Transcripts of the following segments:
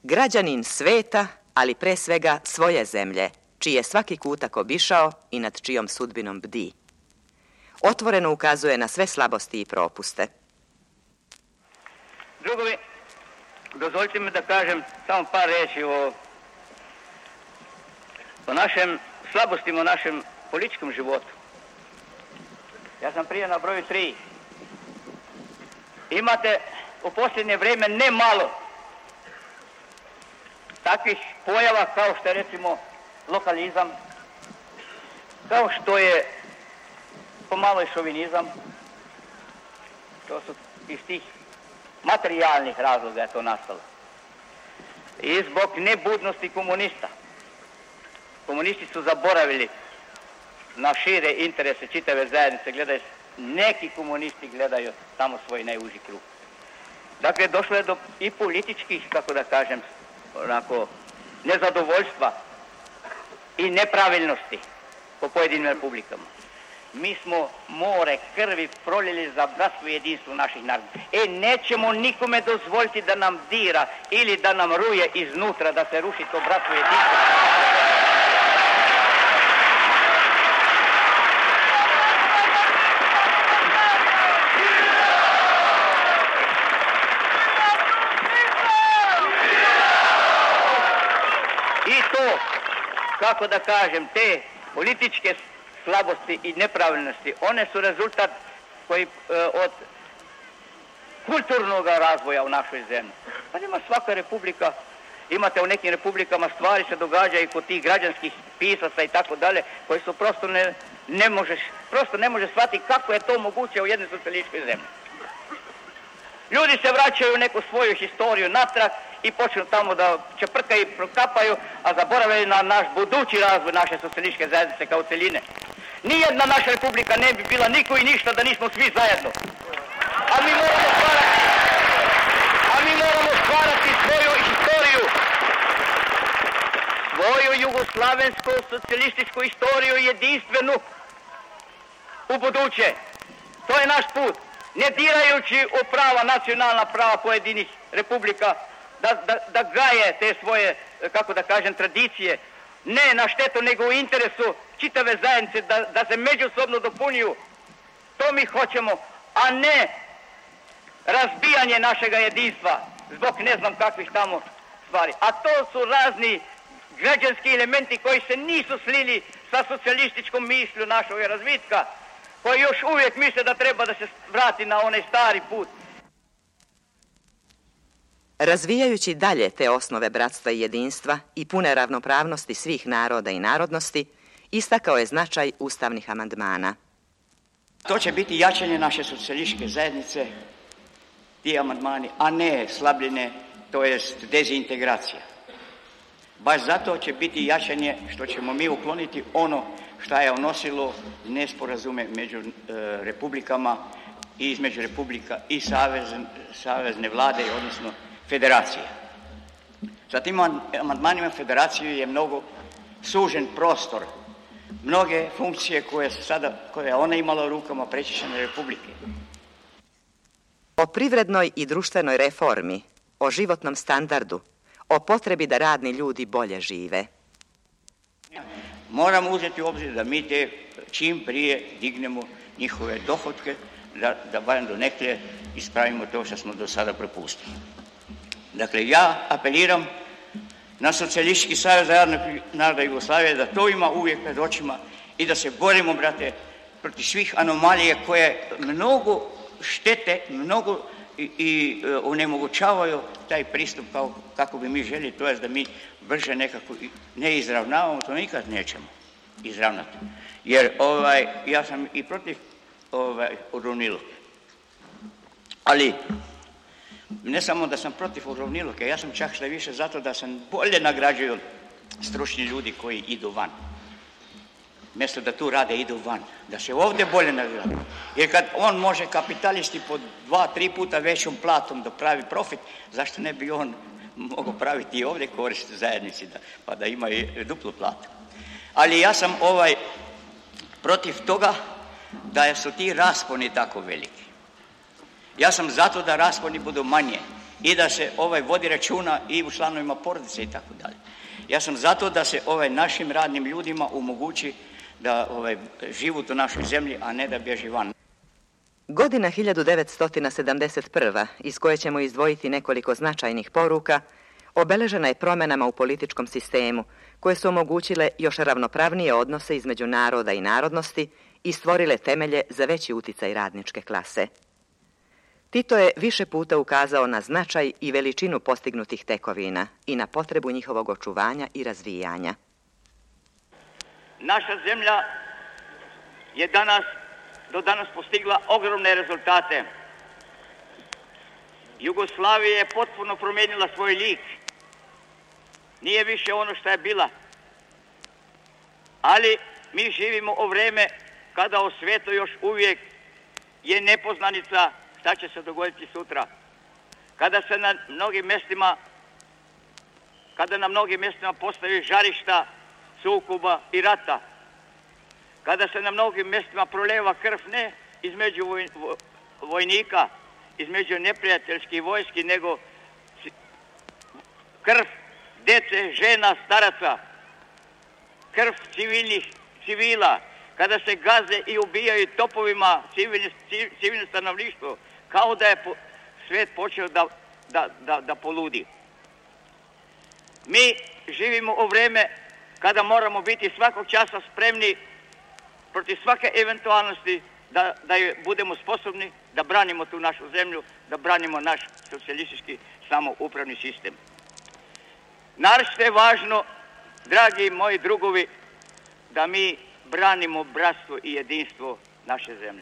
Građanin sveta, ali pre svega svoje zemlje, čiji je svaki kutak obišao i nad čijom sudbinom bdi. Otvoreno ukazuje na sve slabosti i propuste. Drugovi, dozvolite mi da kažem samo par reći o našem slabostima, o našem političkom životu. Ja sam prije na broju 3. Imate u posljednje vrijeme ne malo takvih pojava kao što je recimo lokalizam, kao što je pomalo i šovinizam, to su iz tih materijalnih razloga je to nastalo. I zbog nebudnosti komunista. Komunisti su zaboravili na šire interese čitave zajednice, gledaju, neki komunisti gledaju samo svoj najuži krug. Dakle, došlo je do i političkih, kako da kažem, onako, nezadovoljstva i nepravilnosti po pojedinim republikama. Mi smo more krvi prolili za bratstvo i jedinstvo naših naroda. Nećemo nikome dozvoliti da nam dira ili da nam ruje iznutra, da se ruši to bratstvo i jedinstvo. I to, kako da kažem, te političke slabosti i nepravilnosti, one su rezultat koji od kulturnog razvoja u našoj zemlji. Pa ima svaka republika, imate u nekim republikama stvari se događaju kod tih građanskih pisaca i tako dalje, koji su prosto ne može shvatiti kako je to moguće u jednoj socijalističkoj zemlji. Ljudi se vraćaju u neku svoju historiju natrag i počnu tamo da čeprkaju i prokapaju, a zaboravljaju na naš budući razvoj naše socijalističke zajednice kao celine. Nijedna naša republika ne bi bila niko i ništa da nismo svi zajedno. A mi moramo stvarati svoju historiju. Svoju jugoslavensku socijalističku historiju jedinstvenu u buduće. To je naš put. Ne dirajući u prava, nacionalna prava pojedinih republika, da gaje te svoje, kako da kažem, tradicije, ne na štetu, nego u interesu čitave zajednice, da se međusobno dopunjuju. To mi hoćemo, a ne razbijanje našega jedinstva zbog ne znam kakvih tamo stvari. A to su razni građanski elementi koji se nisu slili sa socijalističkom mislju našog razvitka, koji još uvijek misle da treba da se vrati na onaj stari put. Razvijajući dalje te osnove bratstva i jedinstva i pune ravnopravnosti svih naroda i narodnosti, istakao je značaj ustavnih amandmana. To će biti jačanje naše socijalističke zajednice, ti amandmani, a ne slabljenje, to jest dezintegracija. Baš zato će biti jačanje što ćemo mi ukloniti ono što je unosilo nesporazume među republikama i između republika i savezne vlade, odnosno federacije. Sa tim amandmanima federacije je mnogo sužen prostor. Mnoge funkcije koje je ona imala u rukama prečišćene republike. O privrednoj i društvenoj reformi, o životnom standardu, o potrebi da radni ljudi bolje žive. Moramo uzeti u obzir da mi te čim prije dignemo njihove dohotke, da barem do nekle ispravimo to što smo do sada propustili. Dakle, ja apeliram na Socijalistički savez naroda Jugoslavije da to ima uvijek pred očima i da se borimo, brate, protiv svih anomalije koje mnogo štete, mnogo i onemogućavaju taj pristup kako bi mi željeli, to je da mi brže nekako ne izravnavamo, to nikad nećemo izravnati. Jer ja sam i protiv uravnilovke. Ali ne samo da sam protiv uravnilovke, ja sam čak što više zato da sam bolje nagrađuju stručni ljudi koji idu van. Mjesto da tu rade, idu van. Da se ovdje bolje nagrađuju. Jer kad on može kapitalisti po 2-3 puta većom platom da pravi profit, zašto ne bi on mogao praviti i ovdje korist zajednici pa da ima i duplu platu. Ali ja sam protiv toga da su ti rasponi tako veliki. Ja sam zato da rasponi budu manje. i da se vodi računa i u članovima porodice i tako dalje. Ja sam zato da se našim radnim ljudima omogući da život u našoj zemlji, a ne da bježi van. Godina 1971. iz koje ćemo izdvojiti nekoliko značajnih poruka, obeležena je promjenama u političkom sistemu, koje su omogućile još ravnopravnije odnose između naroda i narodnosti i stvorile temelje za veći uticaj radničke klase. Tito je više puta ukazao na značaj i veličinu postignutih tekovina i na potrebu njihovog očuvanja i razvijanja. Naša zemlja je do danas postigla ogromne rezultate. Jugoslavija je potpuno promijenila svoj lik. Nije više ono što je bila. Ali mi živimo u vrijeme kada u svijetu još uvijek je nepoznanica šta će se dogoditi sutra. Kada na mnogim mjestima postavi žarišta sukoba i rata. Kada se na mnogim mjestima proleva krv ne između vojnika, između neprijateljskih vojski, nego krv djece, žena, staraca, krv civila, kada se gaze i ubijaju topovima civilno stanovništvo, kao da je svijet počeo da poludi. Mi živimo u vrijeme kada moramo biti svakog časa spremni protiv svake eventualnosti da budemo sposobni da branimo tu našu zemlju, da branimo naš socijalistički samoupravni sistem. Naročito je važno, dragi moji drugovi, da mi branimo bratstvo i jedinstvo naše zemlje.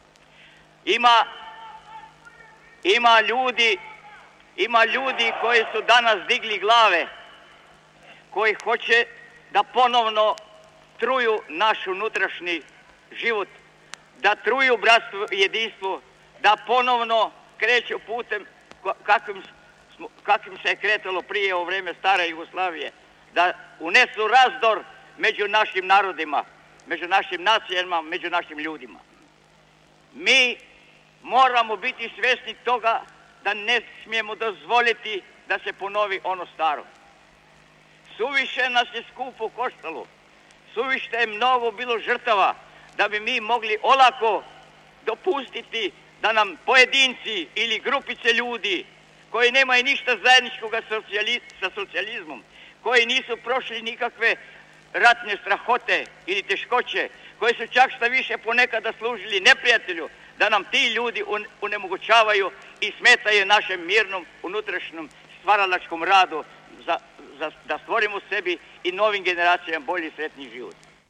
Ima ljudi koji su danas digli glave, koji hoće da ponovno truju naš unutrašnji život, da truju bratstvo i jedinstvo, da ponovno kreću putem kakvim se je kretalo prije u vrijeme stare Jugoslavije, da unesu razdor među našim narodima, među našim nacijama, među našim ljudima. Mi moramo biti svjesni toga da ne smijemo dozvoliti da se ponovi ono staro. Suviše nas je skupo koštalo, suviše je mnogo bilo žrtava da bi mi mogli olako dopustiti da nam pojedinci ili grupice ljudi koji nemaju ništa zajedničkoga sa socijalizmom, koji nisu prošli nikakve ratne strahote ili teškoće, koji su čak šta više ponekada služili neprijatelju, da nam ti ljudi onemogućavaju i smetaju našem mirnom unutrašnjem stvaralačkom radu da stvorimo sebi i novim generacijama bolji i sretniji život.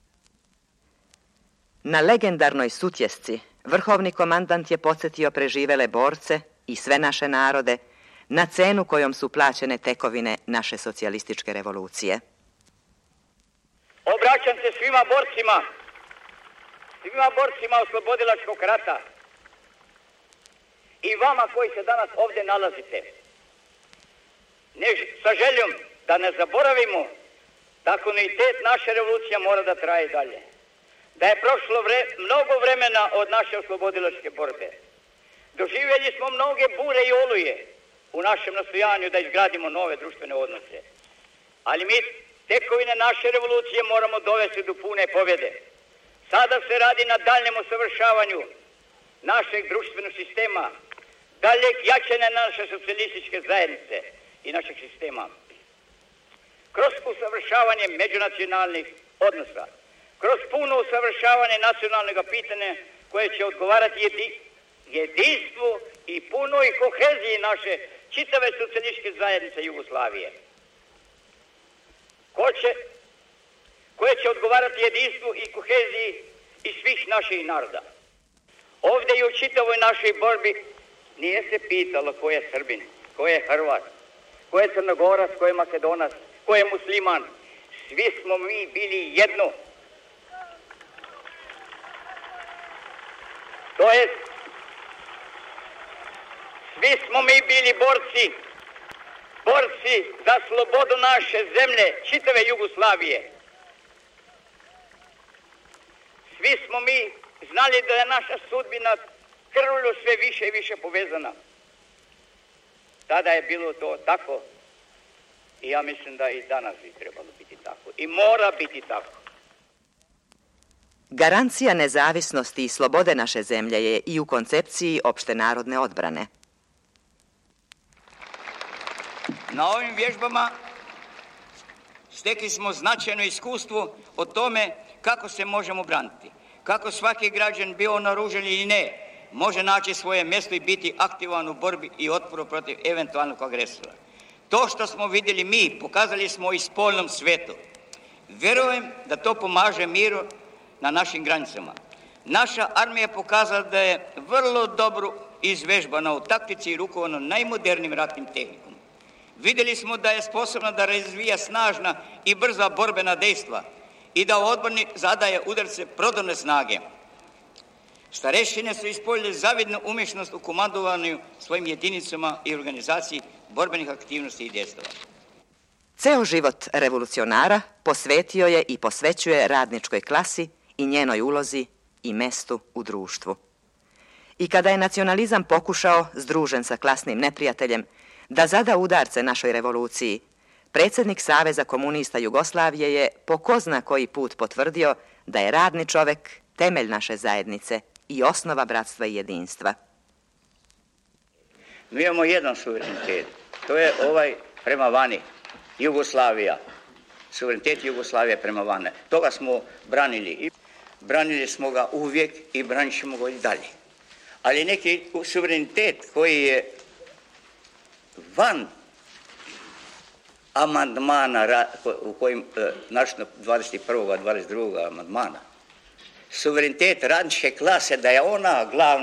Na legendarnoj Sutjesci vrhovni komandant je podsjetio preživele borce i sve naše narode na cenu kojom su plaćene tekovine naše socijalističke revolucije. Obraćam se svima borcima oslobodilačkog rata i vama koji se danas ovdje nalazite. Sa željom da ne zaboravimo da kontinuitet naše revolucije mora da traje dalje. Da je prošlo mnogo vremena od naše oslobodilačke borbe. Doživjeli smo mnoge bure i oluje u našem nastojanju da izgradimo nove društvene odnose. Ali mi tekovine naše revolucije moramo dovesti do pune pobjede. Sada se radi na daljem usavršavanju našeg društvenog sistema, daljeg jačanja naše socijalističke zajednice i našeg sistema. Kroz usavršavanje međunacionalnih odnosa, kroz puno usavršavanje nacionalnog pitanja koje će odgovarati jedinstvu i punoj koheziji naše čitave socijalističke zajednice Jugoslavije. Koje će odgovarati jedinstvu i koheziji i svih naših naroda. Ovdje i u čitavoj našoj borbi nije se pitalo ko je Srbin, ko je Hrvat, ko je Crnogorac, ko je Makedonac, ko je musliman. Svi smo mi bili jedno. To jest, svi smo mi bili borci za slobodu naše zemlje, čitave Jugoslavije. Svi smo mi znali da je naša sudbina krvlju sve više i više povezana. Tada je bilo to tako i ja mislim da i danas bi trebalo biti tako. I mora biti tako. Garancija nezavisnosti i slobode naše zemlje je i u koncepciji opštenarodne odbrane. Na ovim vježbama stekli smo značajno iskustvo o tome kako se možemo braniti. Kako svaki građan, bio naoružan ili ne, može naći svoje mjesto i biti aktivan u borbi i otporu protiv eventualnog agresora. To što smo vidjeli mi, pokazali smo i spoljnom svijetu. Vjerujem da to pomaže miru na našim granicama. Naša armija je pokazala da je vrlo dobro izvežbana u taktici i rukovana najmodernijim ratnim tehnikom. Vidjeli smo da je sposobna da razvija snažna i brza borbena dejstva i da u odbrani zadaje udarce prodorne snage. Starešine su ispoljili zavidnu umješnost u komandovanju svojim jedinicama i organizaciji borbenih aktivnosti i dejstava. Ceo život revolucionara posvetio je i posvećuje radničkoj klasi i njenoj ulozi i mestu u društvu. I kada je nacionalizam pokušao, združen sa klasnim neprijateljem, da zada udarce našoj revoluciji, predsjednik Saveza komunista Jugoslavije je po ko zna koji put potvrdio da je radni čovek temelj naše zajednice i osnova bratstva i jedinstva. Mi imamo jedan suverenitet, to je ovaj prema vani, Jugoslavija, suverenitet Jugoslavije prema vani. Toga smo branili i branili smo ga uvijek i branit ćemo ga i dalje. Ali neki suverenitet koji je van amandmana u kojim, našto 21. 22. amandmana, suverenitet radničke klase, da je ona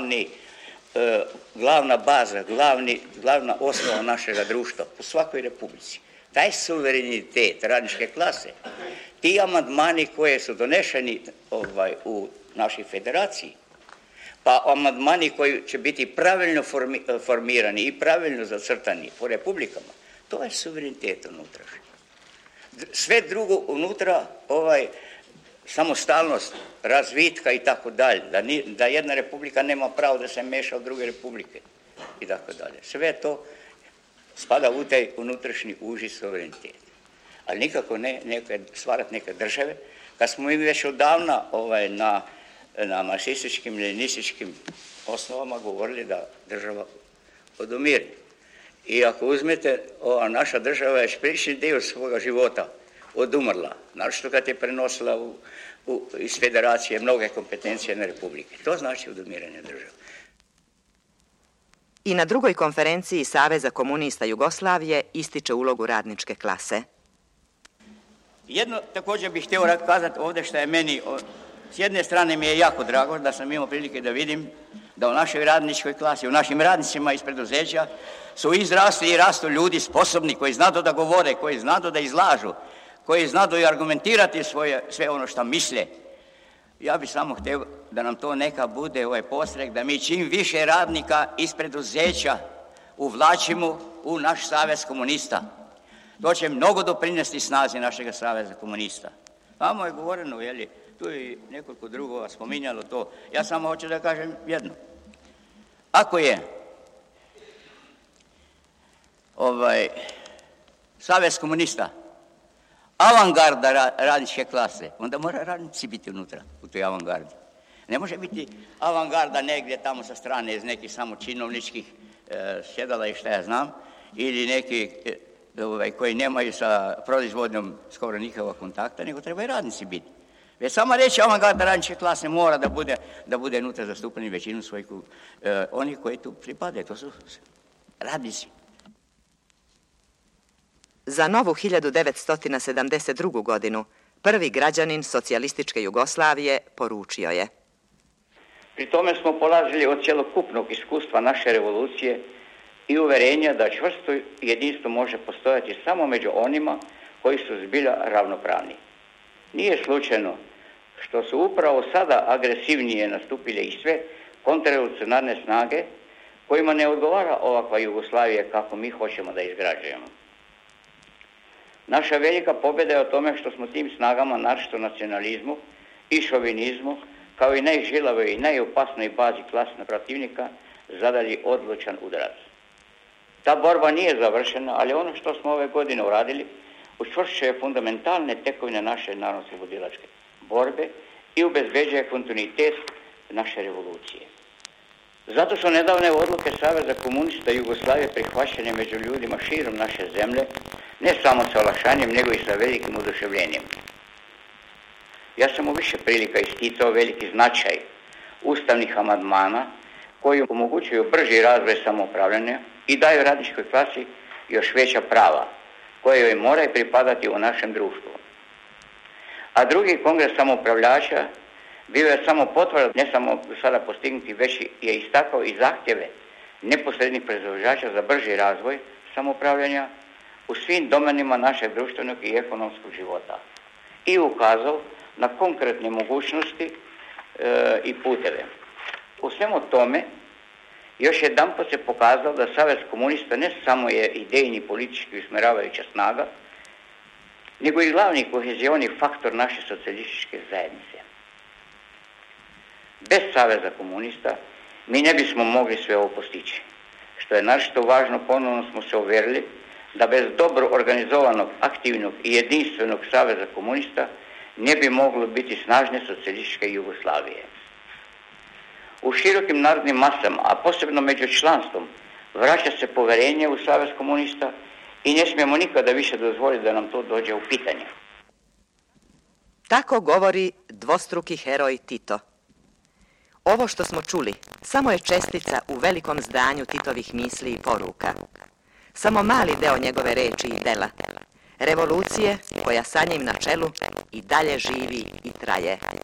glavna baza, glavna osnova našega društva u svakoj republici. Taj suverenitet radničke klase, ti amandmani koji su donešeni u našoj federaciji, pa amandmani koji će biti pravilno formirani i pravilno zacrtani po republikama, to je suverenitet unutra. Sve drugo unutra, samostalnost, razvitka i tako dalje, da jedna republika nema pravo da se meša u druge republike i tako dalje. Sve to spada u taj unutrašnji uži suverenitet. Ali nikako ne stvarati neke države. Kad smo mi već odavna na marksističkim, leninističkim osnovama govorili da država odumire. I ako uzmete, naša država je šprični dio svoga života odumrla, naročito kad je prenosila iz federacije mnoge kompetencije na republike. To znači odumiranje države. I na drugoj konferenciji Saveza komunista Jugoslavije ističe ulogu radničke klase. Jedno također bih htio kazati ovdje što je meni, s jedne strane mi je jako drago da sam imao prilike da vidim da u našoj radničkoj klasi, u našim radnicima iz preduzeća su izrasli i rastu ljudi sposobni koji znadu da govore, koji znadu da izlažu, koji znadu i argumentirati sve ono što misle. Ja bih samo htio da nam to neka bude postrek, da mi čim više radnika iz preduzeća uvlačimo u naš Savez komunista. To će mnogo doprinesti snazi našega Saveza komunista. Tamo je govoreno, tu je nekoliko drugova spominjalo to. Ja samo hoću da kažem jedno. Ako je Savez komunista avangarda radničke klase, onda mora radnici biti unutra u toj avangardi. Ne može biti avangarda negdje tamo sa strane iz nekih samo činovničkih sjedala i šta ja znam, ili neki koji nemaju sa proizvodnjom skoro nikakva kontakta, nego trebaju radnici biti. Već samo reći avangarda radničke klase mora da bude unutra zastupani većinu svojih, oni koji tu pripadaju, to su radnici. Za novu 1972. godinu prvi građanin socijalističke Jugoslavije poručio je: Pri tome smo polazili od cjelokupnog iskustva naše revolucije i uverenja da čvrsto jedinstvo može postojati samo među onima koji su zbilja ravnopravni. Nije slučajno što su upravo sada agresivnije nastupile i sve kontrarevolucionarne snage kojima ne odgovara ovakva Jugoslavija kako mi hoćemo da izgrađujemo. Naša velika pobjeda je o tome što smo tim snagama, naročito nacionalizmu i šovinizmu, kao i najžilavoj i najopasnoj bazi klasnog protivnika, zadali odlučan udarac. Ta borba nije završena, ali ono što smo ove godine uradili učvršćuje fundamentalne tekovine naše narodno-oslobodilačke borbe i obezbeđuje kontinuitet naše revolucije. Zato su nedavne odluke Saveza komunista Jugoslavije prihvaćene među ljudima širom naše zemlje, ne samo sa olakšanjem, nego i sa velikim oduševljenjem. Ja sam u više prilika isticao veliki značaj ustavnih amandmana koji omogućuju brži razvoj samoupravljanja i daju radničkoj klasi još veća prava koje joj moraju pripadati u našem društvu. A drugi kongres samoupravljača bio je samo potvrda ne samo do sada postignuti, već je istakao i zahtjeve neposrednih proizvođača za brži razvoj samoupravljanja u svim domenima našeg društvenog i ekonomskog života i ukazao na konkretne mogućnosti i puteve. U svemu tome još jedanput se pokazalo da Savez komunista ne samo je idejni politički usmjeravajuća snaga, nego i glavni kohezioni faktor naše socijalističke zajednice. Bez Saveza komunista mi ne bismo mogli sve ovo postići. Što je naročito važno, ponovno smo se uvjerili da bez dobro organizovanog, aktivnog i jedinstvenog Saveza komunista ne bi moglo biti snažne socijalističke Jugoslavije. U širokim narodnim masama, a posebno među članstvom, vraća se povjerenje u Savez komunista i ne smijemo nikada više dozvoliti da nam to dođe u pitanje. Tako govori dvostruki heroj Tito. Ovo što smo čuli samo je čestica u velikom zdanju Titovih misli i poruka. Samo mali deo njegove reči i dela. Revolucije koja sa njim na čelu i dalje živi i traje.